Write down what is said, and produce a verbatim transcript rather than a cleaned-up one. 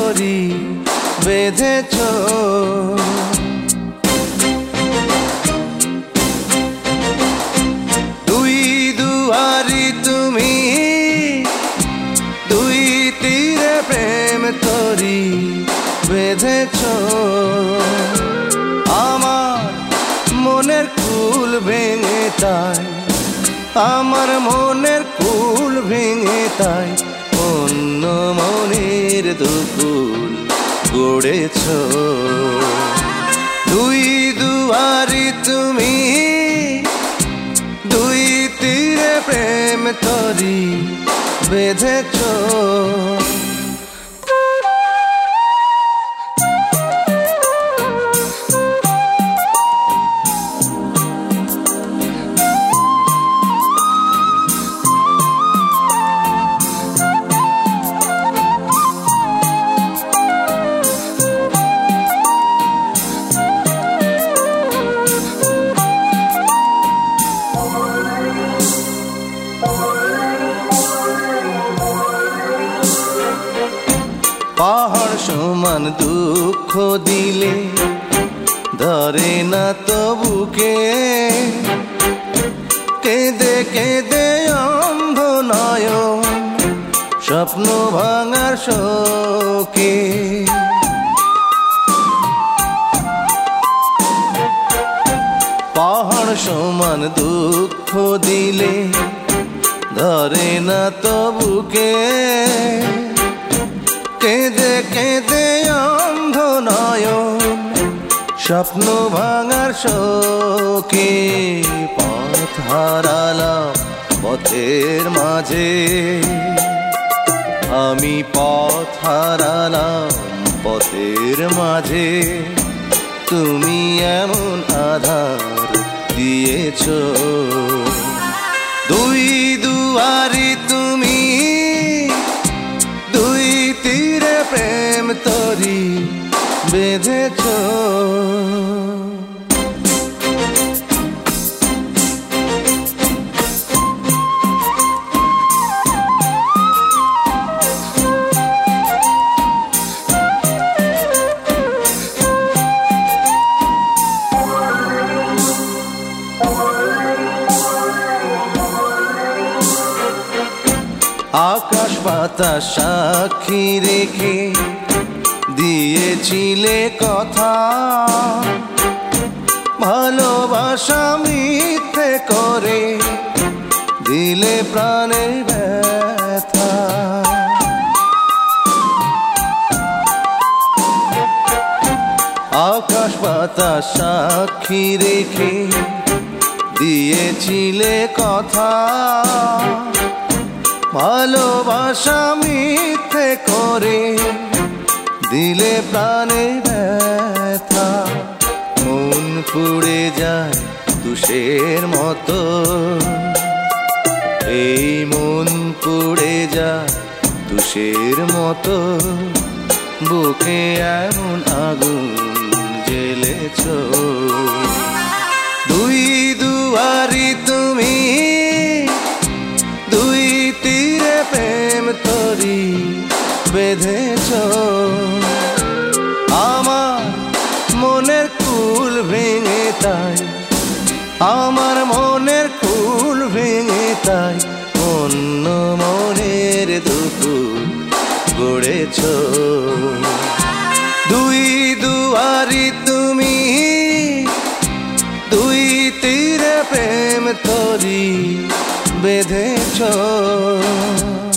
তরি বেঁধেছ। দুই দুয়ারি তুমি, দুই তীরে প্রেম তরি বেঁধেছ। আমার মনের কুল ভেঙে তাই, আমার মনের কুল ভেঙে তাই অন্য মনের দুকুল গড়েছ। দুই দুয়ারি তুমি, দুই তীরে প্রেম তরি বেঁধেছ। পাহাড় সমান দুঃখ দিলে ধরে না তবুকে, কেঁদে কেঁদে অন্ধ নয়ন স্বপ্ন ভাঙার শোকে। পাহাড় সমান দুঃখ দিলে ধরে না তবুকে, কেঁদে কেঁদে অন্ধ নয়ন স্বপ্ন ভাঙার শোকে। পথ হারালাম পথের মাঝে, আমি পথ হারালাম পথের মাঝে। তুমি এমন আধার দিয়েছ। দুই দুয়ারি তুমি, দুই তীরে প্রেম তরি বেঁধেছ। আকাশ বাতাস সাক্ষী রেখে দিয়েছিলে কথা, ভালোবাসা মিথ্যে করে দিলে প্রাণের ব্যথা। আকাশ বাতাস সাক্ষী রেখে দিয়েছিলে কথা, ভালোবাসা মিথ্যে করে দিলে প্রাণে ব্যথা। মন পুড়ে যায় তুষের মতো, এই মন পুড়ে যায় তুষের মতো। বুকে এমন আগুন জ্বেলেছ। দুই দুয়ারি তুমি, দুই তীরে প্রেম তরি বেঁধেছ। আমার মনের কুল ভেঙে তাই, আমার মনের কুল ভেঙে তাই অন্য মনের দুকুল গড়েছ। দুই দুয়ারি তুমি, দুই তীরে প্রেম তরি বেঁধেছ।